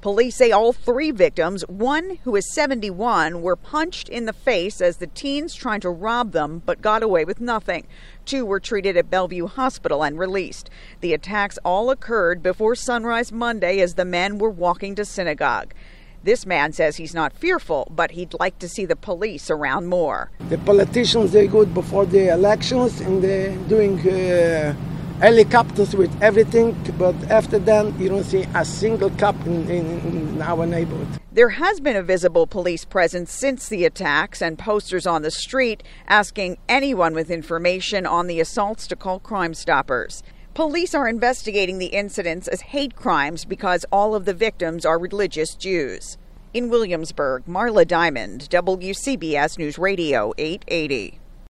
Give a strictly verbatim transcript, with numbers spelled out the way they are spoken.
Police say all three victims, one who is seventy-one, were punched in the face as the teens tried to rob them but got away with nothing. Two were treated at Bellevue Hospital and released. The attacks all occurred before sunrise Monday as the men were walking to synagogue. This man says he's not fearful, but he'd like to see the police around more. The politicians, they're good before the elections and they're doing uh, helicopters with everything, but after that, you don't see a single cop in, in, in our neighborhood. There has been a visible police presence since the attacks and posters on the street asking anyone with information on the assaults to call Crime Stoppers. Police are investigating the incidents as hate crimes because all of the victims are religious Jews. In Williamsburg, Marla Diamond, W C B S News Radio eight eighty.